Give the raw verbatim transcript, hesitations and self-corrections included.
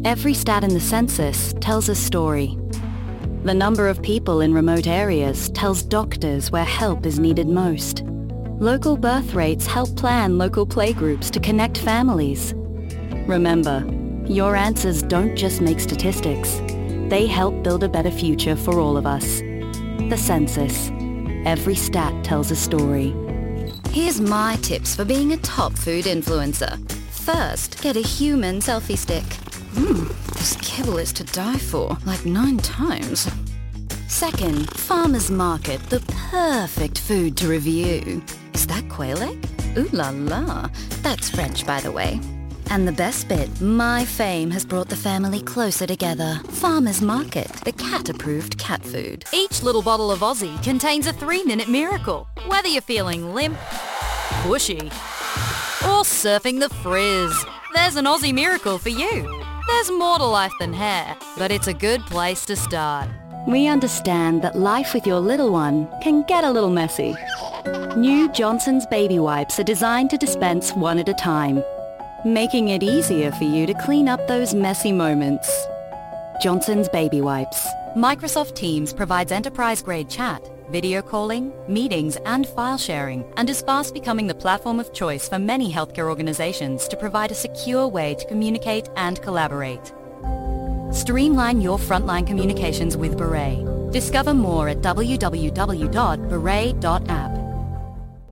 Every stat in the census tells a story. The number of people in remote areas tells doctors where help is needed most. Local birth rates help plan local playgroups to connect families. Remember, your answers don't just make statistics. They help build a better future for all of us. The census. Every stat tells a story. Here's my tips for being a top food influencer. First, get a human selfie stick. Mmm, this kibble is to die for, like nine times. Second, farmer's market, the perfect food to review. Is that quail egg? Ooh la la. That's French, by the way. And the best bit, my fame has brought the family closer together. Farmer's Market, the cat-approved cat food. Each little bottle of Aussie contains a three-minute miracle. Whether you're feeling limp, bushy, or surfing the frizz, there's an Aussie miracle for you. There's more to life than hair, but it's a good place to start. We understand that life with your little one can get a little messy. New Johnson's Baby Wipes are designed to dispense one at a time, making it easier for you to clean up those messy moments. Johnson's Baby Wipes. Microsoft Teams provides enterprise-grade chat, video calling, meetings, and file sharing, and is fast becoming the platform of choice for many healthcare organizations to provide a secure way to communicate and collaborate. Streamline your frontline communications with Beret. Discover more at w w w dot beret dot app.